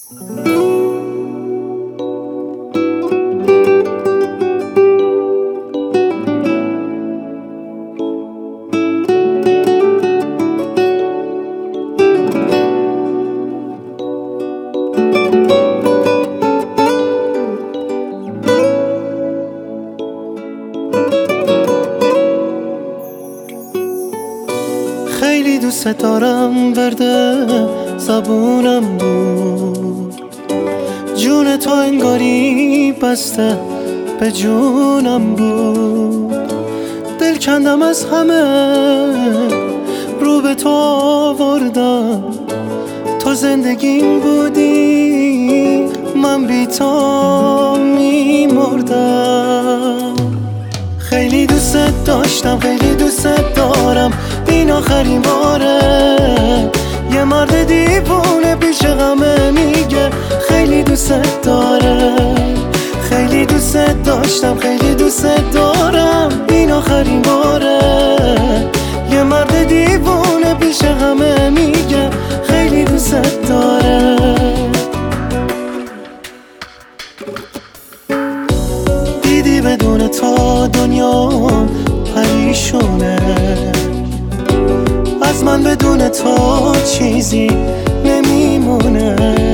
خیلی دوست دارم، ورده زبونم بود، جون تو انگاری بسته به جونم بود. دل کندم از همه رو به تو آوردم، تو زندگیم بودی من بی تو میمردم. خیلی دوست داشتم، خیلی دوست دارم، این آخرین باره. یه مرد دیوونه پیش غمه میگه خیلی دوست داره. خیلی دوست داشتم، خیلی دوست دارم، این آخرین باره. یه مرد دیوونه پیش غمه میگه خیلی دوست داره. دیدی بدون تو دنیا پریشونه، از من بدون تو چیزی نمیمونه.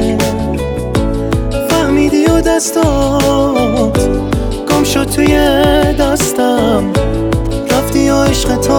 فهمیدی و دستات گم شد توی دستم، رفتی و عشق تو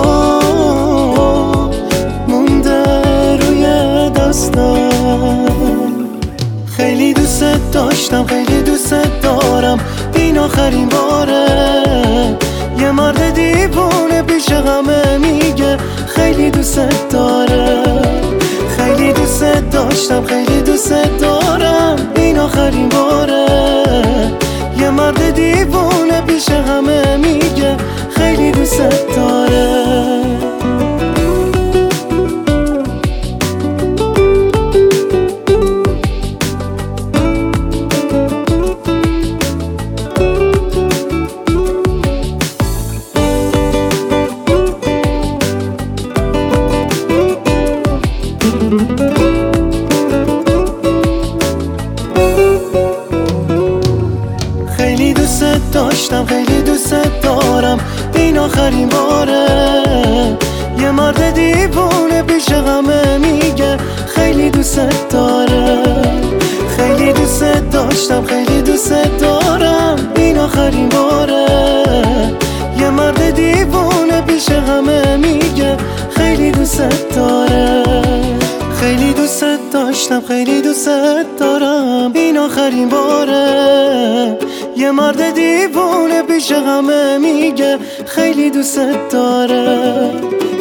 مونده روی دستم. خیلی دوست داشتم، خیلی دوست دارم، این آخرین باره. یه مرد دیوونه پیش غمه میگه خیلی دوست داره. خیلی دوست داشتم، خیلی دوست دارم، این آخرین باره. یه مرد دیوونه پیش غمه میگه خیلی دوست داره. خیلی دوست داشتم، خیلی دوست دارم، این آخرین باره. یه مرد دیوونه پیش غمه میگه خیلی دوست داره. خیلی دوست داشتم، خیلی دوست دارم، این آخرین باره. یه مرد دیوونه پیش غمه میگه خیلی دوست داره. خیلی دوست داشتم، خیلی دوست دارم، این آخرین باره. یه مرد دیوونه پیش غمه میگه خیلی دوست داره.